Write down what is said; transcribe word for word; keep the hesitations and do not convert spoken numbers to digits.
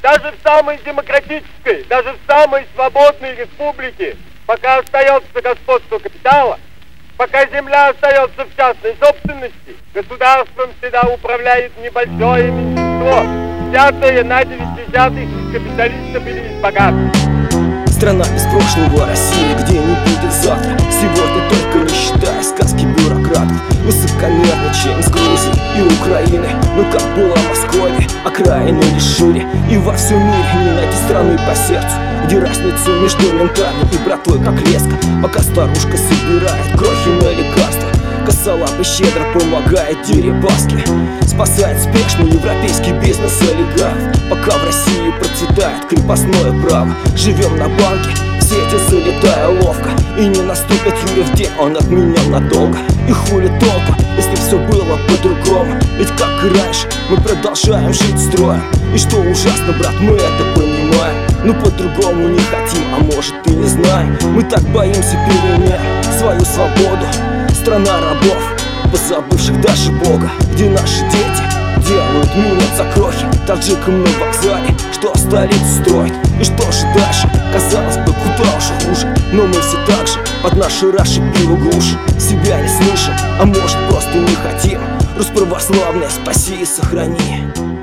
Даже в самой демократической, даже в самой свободной республике, пока остается господство капитала, пока земля остается в частной собственности, государством всегда управляет небольшое меньшинство, взятое на девять десятых из капиталистов или из богатых. Страна без прошлого, Россия, где не будет завтра. Сегодня только не считая сказки бюрократов. Высокомерничаем с Грузией и Украиной. Ну как было в Москве, окраины или шире. И во всем мире не найти страну по сердцу, где разницу между ментами и братой как резко. Пока старушка собирает крохи на лекарства, косолапый щедро помогает Дерибаске, спасает спешный европейский бизнес олигарх. Пока в России процветает крепостное право, живем на банке, в сети залетая ловко. И не наступит Юрьев день, он отменен надолго. И хули толку, если все было по-другому? Ведь как и раньше, мы продолжаем жить строем. И что ужасно, брат, мы это понимаем, но по-другому не хотим, а может и не знаем. Мы так боимся перемен, свою свободу. Страна рабов, позабывших даже Бога, где наши дети делают минет за крохи таджикам на вокзале, что столицу строит. И что же дальше? Казалось бы, куда уж хуже, но мы все так же под наши раши пиво глушим. Себя не слышим, а может просто не хотим. Русь православная, спаси и сохрани.